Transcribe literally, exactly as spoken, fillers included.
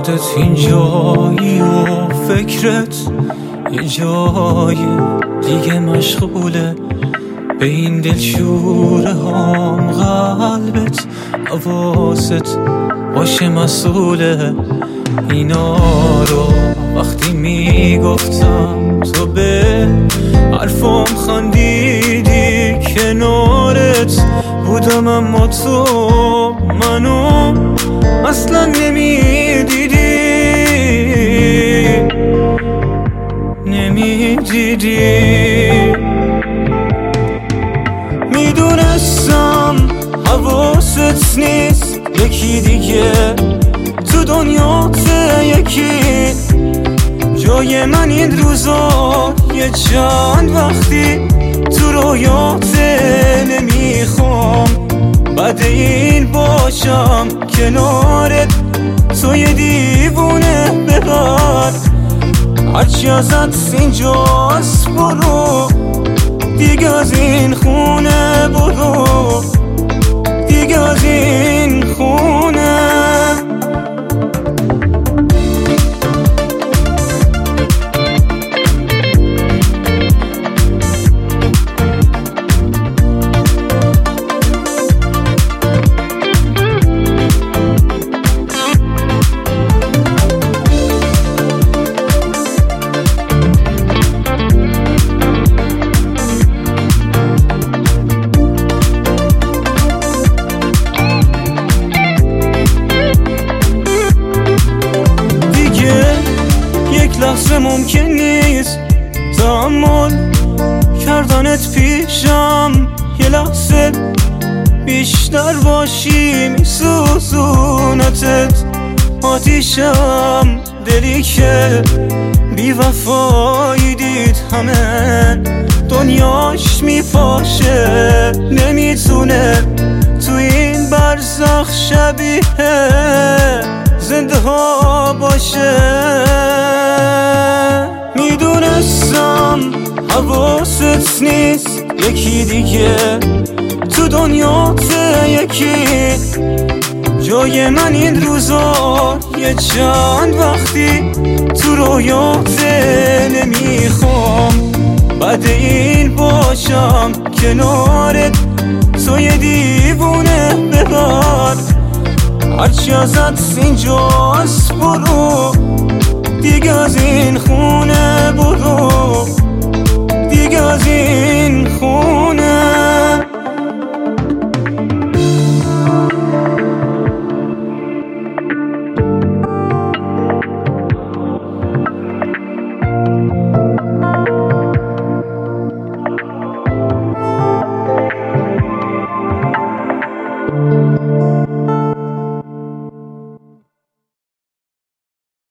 خودت اینجایی و فکرت یه جای دیگه مشغوله، به این دلشوره هام قلبت حواست باشه مسئوله. اینا رو وقتی میگفتم تو به حرفم خندیدی، کنارت بودم اما تو منو اصلا نمیدیدی نمیدیدی میدونستم حواست نیست یکی دیگه تو دنیاته، یکی جای من این روزا یه چند وقتی تو رویاته. نمیخوام بعد این باشم کنارت، تو یه دیوونه ببر هرچی ازت اینجاست برو، دیگه از این خونه برو، دیگه از این خونه. لحظه ممکن نیست تحمل کردنت پیشم، یه لحظه بیشتر باشی میسوزونتت آتیشم. دلی که بی وفایی دید همه دنیاش میپاشه، نمیتونه تو این برزخ شبیه زنده ها باشه. میدونستم حواست نیست یکی دیگه تو دنیاته، یکی جای من این روزا یه چند وقتی تو رویاته. نمیخوام بعد این باشم کنارت، تو یه دیوونه ببر هرچی ازت اینجاست برو، دیگه از این خونه برو.